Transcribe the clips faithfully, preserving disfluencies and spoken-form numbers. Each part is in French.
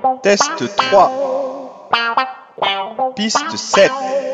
Test trois. Piste sept.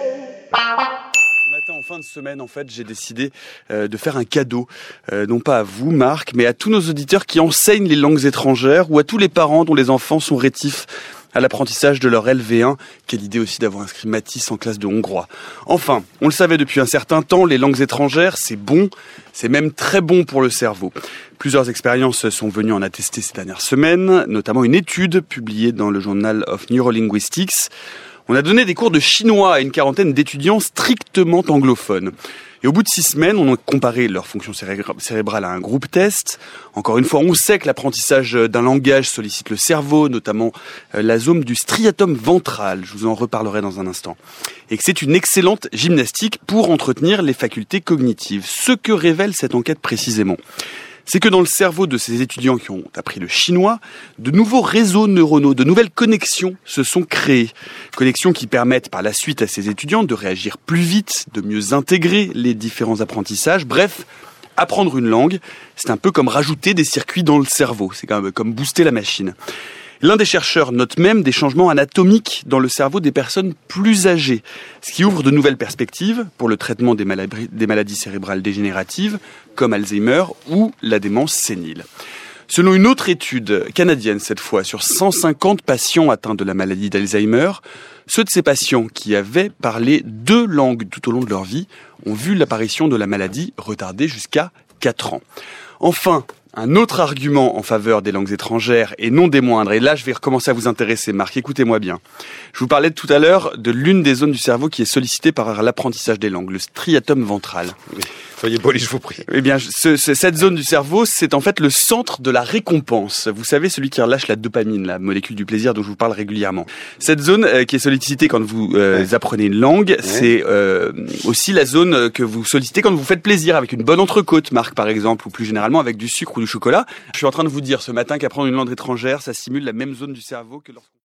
Ce matin, en fin de semaine, en fait, j'ai décidé euh, de faire un cadeau, euh, non pas à vous, Marc, mais à tous nos auditeurs qui enseignent les langues étrangères ou à tous les parents dont les enfants sont rétifs à l'apprentissage de leur L V un. Quelle idée aussi d'avoir inscrit Mathis en classe de hongrois. Enfin, on le savait depuis un certain temps, les langues étrangères, c'est bon, c'est même très bon pour le cerveau. Plusieurs expériences sont venues en attester ces dernières semaines, notamment une étude publiée dans le Journal of Neurolinguistics. On a donné des cours de chinois à une quarantaine d'étudiants strictement anglophones. Et au bout de six semaines, on a comparé leur fonction cérébrale à un groupe test. Encore une fois, on sait que l'apprentissage d'un langage sollicite le cerveau, notamment la zone du striatum ventral. Je vous en reparlerai dans un instant. Et que c'est une excellente gymnastique pour entretenir les facultés cognitives. Ce que révèle cette enquête précisément, c'est que dans le cerveau de ces étudiants qui ont appris le chinois, de nouveaux réseaux neuronaux, de nouvelles connexions se sont créées. Connexions qui permettent par la suite à ces étudiants de réagir plus vite, de mieux intégrer les différents apprentissages. Bref, apprendre une langue, c'est un peu comme rajouter des circuits dans le cerveau. C'est quand même comme booster la machine. L'un des chercheurs note même des changements anatomiques dans le cerveau des personnes plus âgées, ce qui ouvre de nouvelles perspectives pour le traitement des maladies, des maladies cérébrales dégénératives, comme Alzheimer ou la démence sénile. Selon une autre étude, canadienne cette fois, sur cent cinquante patients atteints de la maladie d'Alzheimer, ceux de ces patients qui avaient parlé deux langues tout au long de leur vie ont vu l'apparition de la maladie retardée jusqu'à quatre ans. Enfin, un autre argument en faveur des langues étrangères, et non des moindres, et là je vais recommencer à vous intéresser, Marc, écoutez-moi bien. Je vous parlais tout à l'heure de l'une des zones du cerveau qui est sollicitée par l'apprentissage des langues, le striatum ventral. Oui. Soyez poli, je vous prie. Eh bien, ce, ce, cette zone du cerveau, c'est en fait le centre de la récompense. Vous savez, celui qui relâche la dopamine, la molécule du plaisir dont je vous parle régulièrement. Cette zone euh, qui est sollicitée quand vous euh, ouais. apprenez une langue, ouais. c'est euh, aussi la zone que vous sollicitez quand vous faites plaisir, avec une bonne entrecôte, Marc, par exemple, ou plus généralement avec du sucre ou du chocolat. Je suis en train de vous dire ce matin qu'apprendre une langue étrangère, ça stimule la même zone du cerveau que lorsqu'on...